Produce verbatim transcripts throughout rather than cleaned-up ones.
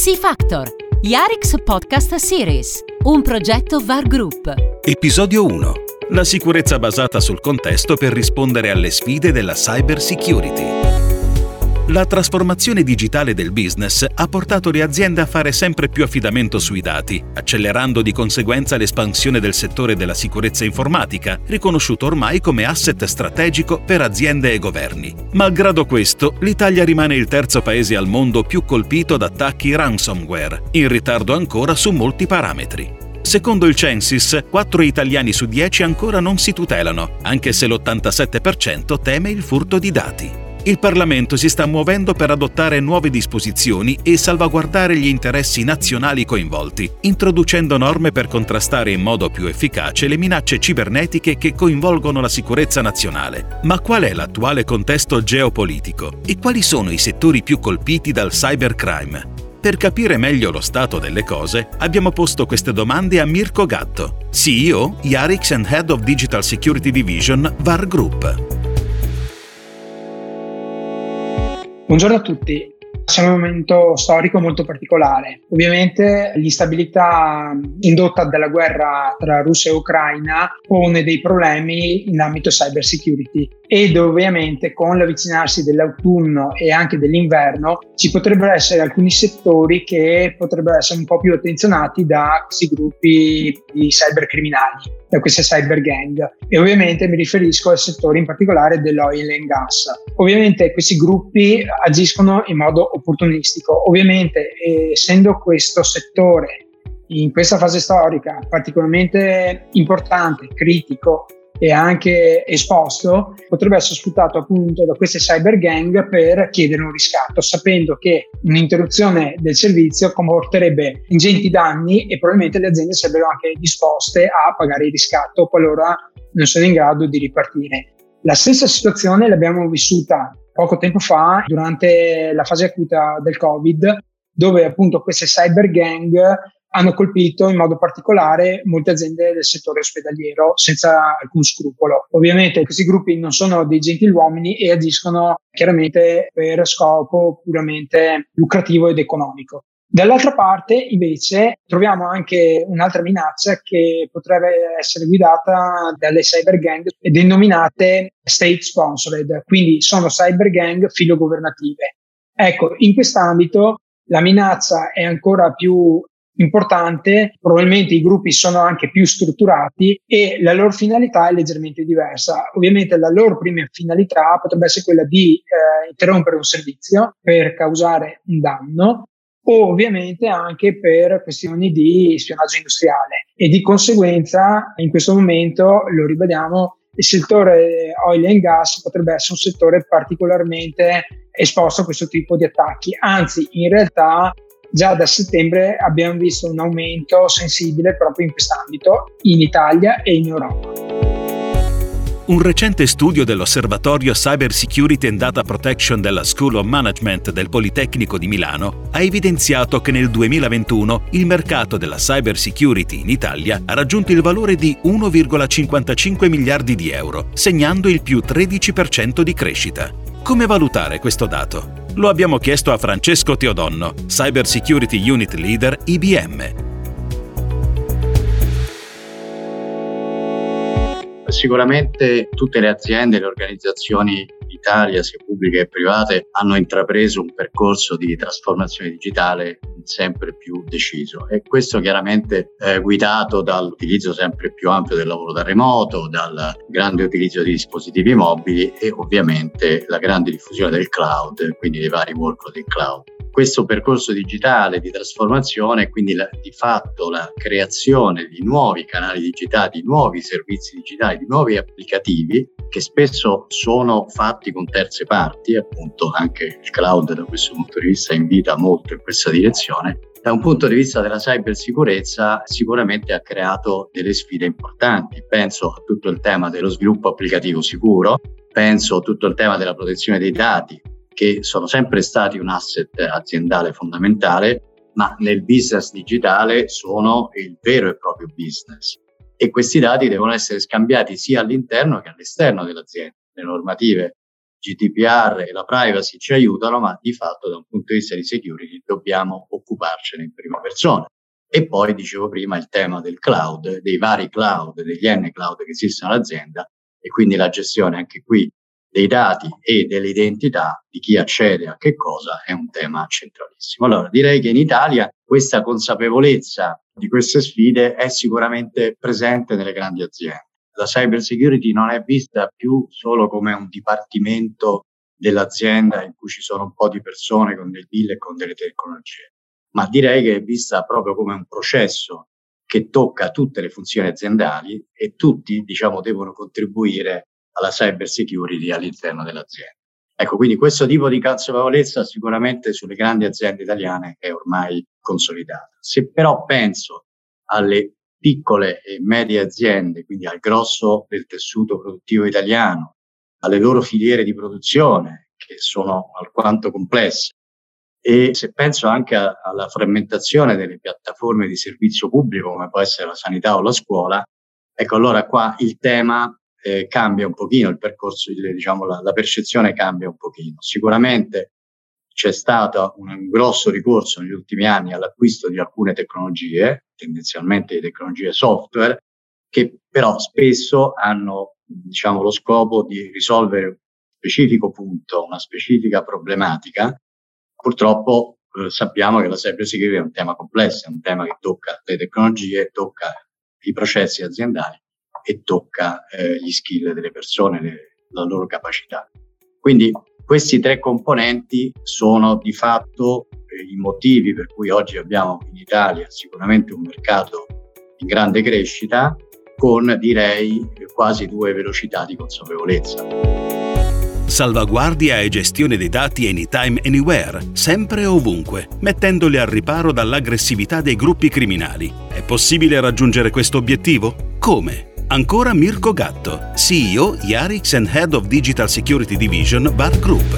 C-Factor, Yarix Podcast Series, un progetto V A R Group. Episodio uno. La sicurezza basata sul contesto per rispondere alle sfide della cyber security. La trasformazione digitale del business ha portato le aziende a fare sempre più affidamento sui dati, accelerando di conseguenza l'espansione del settore della sicurezza informatica, riconosciuto ormai come asset strategico per aziende e governi. Malgrado questo, l'Italia rimane il terzo paese al mondo più colpito da attacchi ransomware, in ritardo ancora su molti parametri. Secondo il Censis, quattro italiani su dieci ancora non si tutelano, anche se l'ottantasette per cento teme il furto di dati. Il Parlamento si sta muovendo per adottare nuove disposizioni e salvaguardare gli interessi nazionali coinvolti, introducendo norme per contrastare in modo più efficace le minacce cibernetiche che coinvolgono la sicurezza nazionale. Ma qual è l'attuale contesto geopolitico e quali sono i settori più colpiti dal cybercrime? Per capire meglio lo stato delle cose, abbiamo posto queste domande a Mirko Gatto, C E O, Yarix and Head of Digital Security Division, V A R Group. Buongiorno a tutti. Siamo in un momento storico molto particolare. Ovviamente l'instabilità indotta dalla guerra tra Russia e Ucraina pone dei problemi in ambito cyber security ed ovviamente con l'avvicinarsi dell'autunno e anche dell'inverno ci potrebbero essere alcuni settori che potrebbero essere un po' più attenzionati da questi gruppi di cybercriminali, da queste cyber gang, e ovviamente mi riferisco al settore in particolare dell'oil and gas. Ovviamente questi gruppi agiscono in modo opportunistico. Ovviamente essendo questo settore in questa fase storica particolarmente importante, critico e anche esposto, potrebbe essere sfruttato appunto da queste cyber gang per chiedere un riscatto, sapendo che un'interruzione del servizio comporterebbe ingenti danni e probabilmente le aziende sarebbero anche disposte a pagare il riscatto qualora non sono in grado di ripartire. La stessa situazione l'abbiamo vissuta poco tempo fa durante la fase acuta del Covid, dove appunto queste cyber gang hanno colpito in modo particolare molte aziende del settore ospedaliero senza alcun scrupolo. Ovviamente questi gruppi non sono dei gentiluomini e agiscono chiaramente per scopo puramente lucrativo ed economico. Dall'altra parte invece troviamo anche un'altra minaccia che potrebbe essere guidata dalle cyber gang denominate state sponsored, quindi sono cyber gang filogovernative. Ecco, in quest'ambito la minaccia è ancora più importante, probabilmente i gruppi sono anche più strutturati e la loro finalità è leggermente diversa. Ovviamente la loro prima finalità potrebbe essere quella di eh, interrompere un servizio per causare un danno, o ovviamente anche per questioni di spionaggio industriale, e di conseguenza in questo momento, lo ribadiamo, il settore oil and gas potrebbe essere un settore particolarmente esposto a questo tipo di attacchi. Anzi, in realtà già da settembre abbiamo visto un aumento sensibile proprio in quest'ambito in Italia e in Europa. Un recente studio dell'Osservatorio Cyber Security and Data Protection della School of Management del Politecnico di Milano ha evidenziato che nel duemilaventuno il mercato della cyber security in Italia ha raggiunto il valore di uno virgola cinquantacinque miliardi di euro, segnando il più tredici per cento di crescita. Come valutare questo dato? Lo abbiamo chiesto a Francesco Teodonno, Cyber Security Unit Leader I B M. Sicuramente tutte le aziende e le organizzazioni in Italia, sia pubbliche che private, hanno intrapreso un percorso di trasformazione digitale sempre più deciso, e questo chiaramente è guidato dall'utilizzo sempre più ampio del lavoro da remoto, dal grande utilizzo di dispositivi mobili e ovviamente la grande diffusione del cloud, quindi dei vari workload in cloud. Questo percorso digitale di trasformazione, quindi la, di fatto la creazione di nuovi canali digitali, di nuovi servizi digitali, di nuovi applicativi che spesso sono fatti con terze parti, appunto anche il cloud da questo punto di vista invita molto in questa direzione. Da un punto di vista della cybersicurezza sicuramente ha creato delle sfide importanti. Penso a tutto il tema dello sviluppo applicativo sicuro, penso a tutto il tema della protezione dei dati, che sono sempre stati un asset aziendale fondamentale, ma nel business digitale sono il vero e proprio business. E questi dati devono essere scambiati sia all'interno che all'esterno dell'azienda. Le normative G D P R e la privacy ci aiutano, ma di fatto da un punto di vista di security dobbiamo occuparcene in prima persona. E poi, dicevo prima, il tema del cloud, dei vari cloud, degli N cloud che esistono all'azienda, e quindi la gestione anche qui dei dati e delle identità di chi accede a che cosa è un tema centralissimo. Allora, direi che in Italia questa consapevolezza di queste sfide è sicuramente presente nelle grandi aziende. La cyber security non è vista più solo come un dipartimento dell'azienda in cui ci sono un po' di persone con dei bill e con delle tecnologie, ma direi che è vista proprio come un processo che tocca tutte le funzioni aziendali e tutti, diciamo, devono contribuire alla cyber security all'interno dell'azienda. Ecco, quindi questo tipo di consapevolezza sicuramente sulle grandi aziende italiane è ormai consolidata. Se però penso alle piccole e medie aziende, quindi al grosso del tessuto produttivo italiano, alle loro filiere di produzione, che sono alquanto complesse, e se penso anche a, alla frammentazione delle piattaforme di servizio pubblico, come può essere la sanità o la scuola, ecco, allora qua il tema eh, cambia un pochino, il percorso, diciamo, la, la percezione cambia un pochino. Sicuramente c'è stato un, un grosso ricorso negli ultimi anni all'acquisto di alcune tecnologie, tendenzialmente di tecnologie software, che però spesso hanno, diciamo, lo scopo di risolvere un specifico punto, una specifica problematica. Purtroppo eh, sappiamo che la cyber security è un tema complesso, è un tema che tocca le tecnologie, tocca i processi aziendali e tocca eh, gli skill delle persone, le, la loro capacità. Quindi questi tre componenti sono di fatto eh, i motivi per cui oggi abbiamo in Italia sicuramente un mercato in grande crescita, con, direi, quasi due velocità di consapevolezza. Salvaguardia e gestione dei dati anytime, anywhere, sempre e ovunque, mettendoli al riparo dall'aggressività dei gruppi criminali. È possibile raggiungere questo obiettivo? Come? Ancora Mirko Gatto, C E O Yarix and Head of Digital Security Division VAR Group.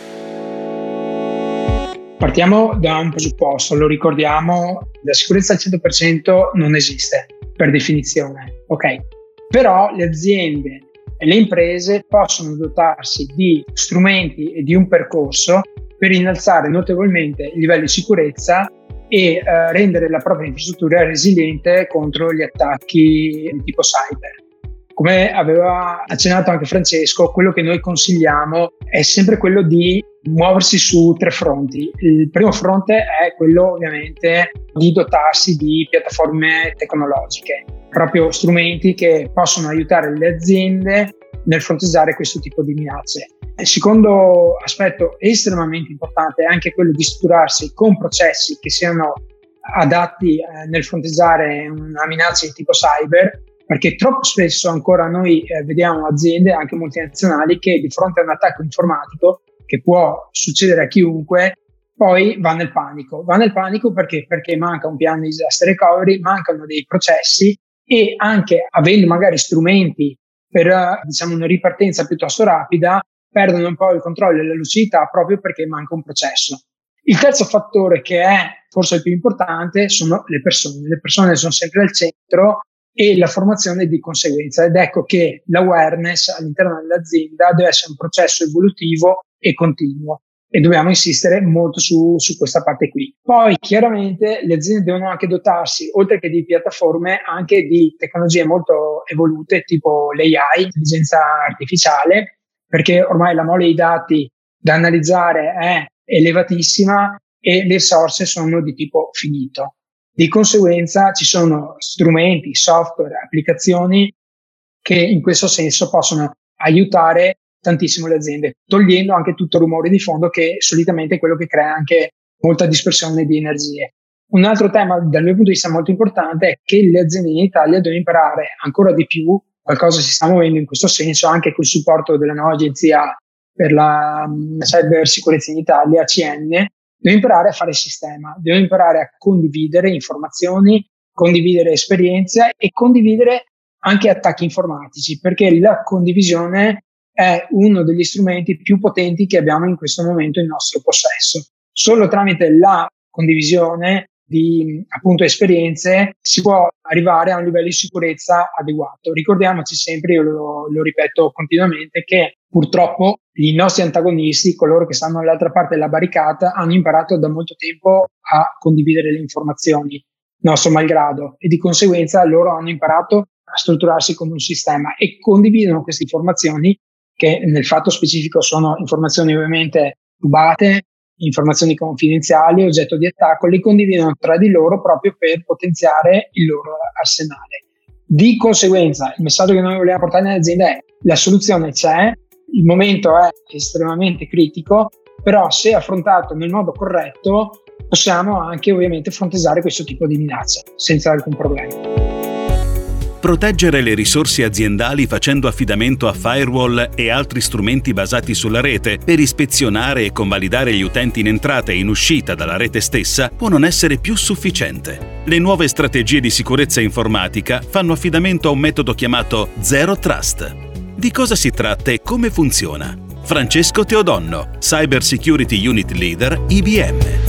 Partiamo da un presupposto, lo ricordiamo, la sicurezza al cento per cento non esiste, per definizione, ok? Però le aziende e le imprese possono dotarsi di strumenti e di un percorso per innalzare notevolmente il livello di sicurezza e eh, rendere la propria infrastruttura resiliente contro gli attacchi di tipo cyber. Come aveva accennato anche Francesco, quello che noi consigliamo è sempre quello di muoversi su tre fronti. Il primo fronte è quello ovviamente di dotarsi di piattaforme tecnologiche, proprio strumenti che possono aiutare le aziende nel fronteggiare questo tipo di minacce. Il secondo aspetto estremamente importante è anche quello di strutturarsi con processi che siano adatti eh, nel fronteggiare una minaccia di tipo cyber, perché troppo spesso ancora noi eh, vediamo aziende anche multinazionali che di fronte a un attacco informatico, che può succedere a chiunque, poi va nel panico. Va nel panico perché? Perché manca un piano di disaster recovery, mancano dei processi e anche avendo magari strumenti per, diciamo, una ripartenza piuttosto rapida, perdono un po' il controllo e la lucidità proprio perché manca un processo. Il terzo fattore, che è forse il più importante, sono le persone. Le persone sono sempre al centro e la formazione di conseguenza, ed ecco che l'awareness all'interno dell'azienda deve essere un processo evolutivo e continuo e dobbiamo insistere molto su, su questa parte qui. Poi chiaramente le aziende devono anche dotarsi, oltre che di piattaforme, anche di tecnologie molto evolute tipo l'A I, l'intelligenza artificiale, perché ormai la mole di dati da analizzare è elevatissima e le risorse sono di tipo finito. Di conseguenza ci sono strumenti, software, applicazioni che in questo senso possono aiutare tantissimo le aziende, togliendo anche tutto il rumore di fondo che solitamente è quello che crea anche molta dispersione di energie. Un altro tema dal mio punto di vista molto importante è che le aziende in Italia devono imparare ancora di più, qualcosa si sta muovendo in questo senso anche col supporto della nuova agenzia per la cyber sicurezza in Italia, A C N, devono imparare a fare sistema, devono imparare a condividere informazioni, condividere esperienze e condividere anche attacchi informatici, perché la condivisione è uno degli strumenti più potenti che abbiamo in questo momento in nostro possesso. Solo tramite la condivisione di appunto esperienze si può arrivare a un livello di sicurezza adeguato. Ricordiamoci sempre, io lo, lo ripeto continuamente, che purtroppo i nostri antagonisti, coloro che stanno dall'altra parte della barricata, hanno imparato da molto tempo a condividere le informazioni, nostro malgrado, e di conseguenza loro hanno imparato a strutturarsi come un sistema e condividono queste informazioni, che nel fatto specifico sono informazioni ovviamente rubate, informazioni confidenziali, oggetto di attacco, le condividono tra di loro proprio per potenziare il loro arsenale. Di conseguenza, il messaggio che noi vogliamo portare nell'azienda è: la soluzione c'è, il momento è estremamente critico, però se affrontato nel modo corretto possiamo anche ovviamente fronteggiare questo tipo di minacce senza alcun problema. Proteggere le risorse aziendali facendo affidamento a firewall e altri strumenti basati sulla rete per ispezionare e convalidare gli utenti in entrata e in uscita dalla rete stessa può non essere più sufficiente. Le nuove strategie di sicurezza informatica fanno affidamento a un metodo chiamato Zero Trust. Di cosa si tratta e come funziona? Francesco Teodonno, Cyber Security Unit Leader I B M.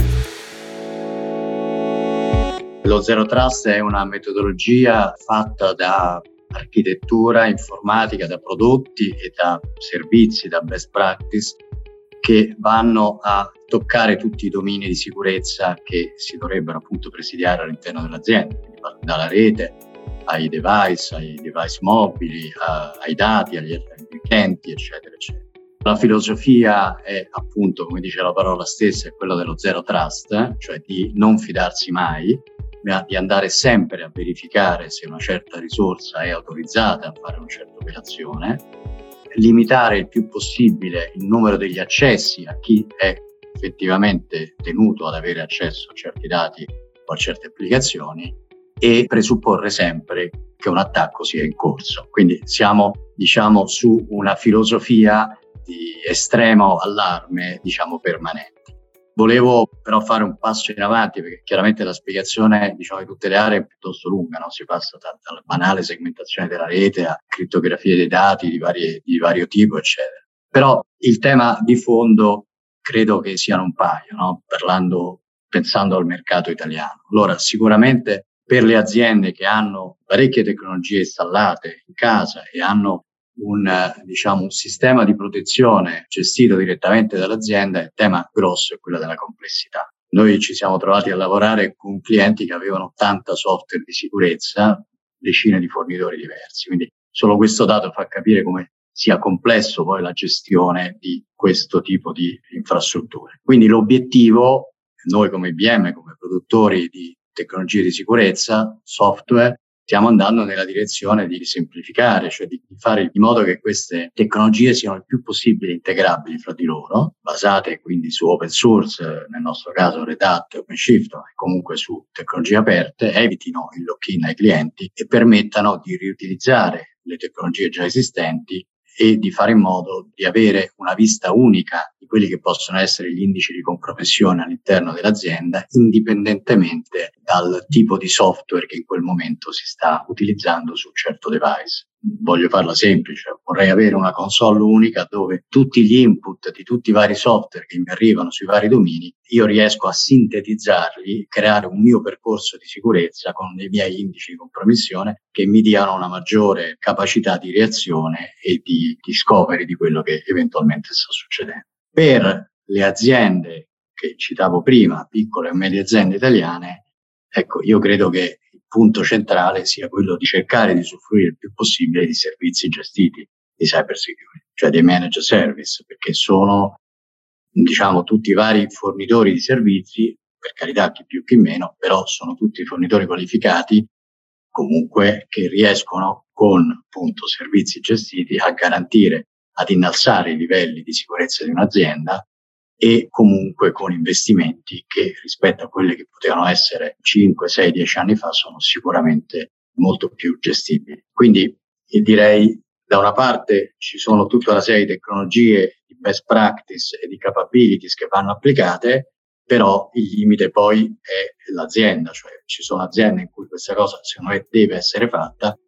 Lo Zero Trust è una metodologia fatta da architettura informatica, da prodotti e da servizi, da best practice, che vanno a toccare tutti i domini di sicurezza che si dovrebbero appunto presidiare all'interno dell'azienda, quindi dalla rete ai device, ai device mobili, a, ai dati, agli, agli utenti, eccetera, eccetera. La filosofia è appunto, come dice la parola stessa, è quella dello Zero Trust, eh? Cioè di non fidarsi mai, di andare sempre a verificare se una certa risorsa è autorizzata a fare una certa operazione, limitare il più possibile il numero degli accessi a chi è effettivamente tenuto ad avere accesso a certi dati o a certe applicazioni e presupporre sempre che un attacco sia in corso. Quindi siamo, diciamo, su una filosofia di estremo allarme, diciamo, permanente. Volevo però fare un passo in avanti, perché chiaramente la spiegazione, diciamo, di tutte le aree è piuttosto lunga, no? Si passa da, dalla banale segmentazione della rete a crittografia dei dati di, varie, di vario tipo, eccetera. Però il tema di fondo credo che siano un paio, no? Parlando, pensando al mercato italiano. Allora, sicuramente per le aziende che hanno parecchie tecnologie installate in casa e hanno un, diciamo, un sistema di protezione gestito direttamente dall'azienda, il tema grosso è quello della complessità. Noi ci siamo trovati a lavorare con clienti che avevano ottanta software di sicurezza, decine di fornitori diversi, quindi solo questo dato fa capire come sia complesso poi la gestione di questo tipo di infrastrutture. Quindi l'obiettivo, noi come I B M, come produttori di tecnologie di sicurezza, software, stiamo andando nella direzione di semplificare, cioè di fare in modo che queste tecnologie siano il più possibile integrabili fra di loro, basate quindi su open source, nel nostro caso Red Hat, OpenShift, e comunque su tecnologie aperte, evitino il lock-in ai clienti e permettano di riutilizzare le tecnologie già esistenti e di fare in modo di avere una vista unica di quelli che possono essere gli indici di compromessione all'interno dell'azienda, indipendentemente dal tipo di software che in quel momento si sta utilizzando su un certo device. Voglio farla semplice, vorrei avere una console unica dove tutti gli input di tutti i vari software che mi arrivano sui vari domini, io riesco a sintetizzarli, creare un mio percorso di sicurezza con dei miei indici di compromissione che mi diano una maggiore capacità di reazione e di discovery di quello che eventualmente sta succedendo. Per le aziende che citavo prima, piccole e medie aziende italiane, ecco, io credo che il punto centrale sia quello di cercare di usufruire il più possibile di servizi gestiti di cyber security, cioè dei managed service, perché sono, diciamo, tutti i vari fornitori di servizi, per carità chi più chi meno, però sono tutti fornitori qualificati comunque che riescono con appunto servizi gestiti a garantire, ad innalzare i livelli di sicurezza di un'azienda e comunque con investimenti che rispetto a quelli che potevano essere cinque, sei, dieci anni fa sono sicuramente molto più gestibili. Quindi direi da una parte ci sono tutta una serie di tecnologie, di best practice e di capabilities che vanno applicate, però il limite poi è l'azienda, cioè ci sono aziende in cui questa cosa secondo me deve essere fatta,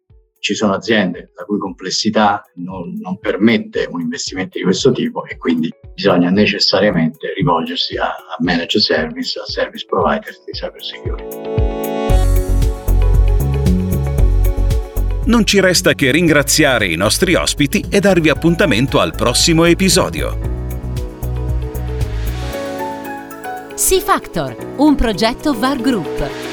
ci sono aziende la cui complessità non, non permette un investimento di questo tipo e quindi bisogna necessariamente rivolgersi a, a managed service, a service provider di cyber security. Non ci resta che ringraziare i nostri ospiti e darvi appuntamento al prossimo episodio. C-Factor, un progetto V A R Group.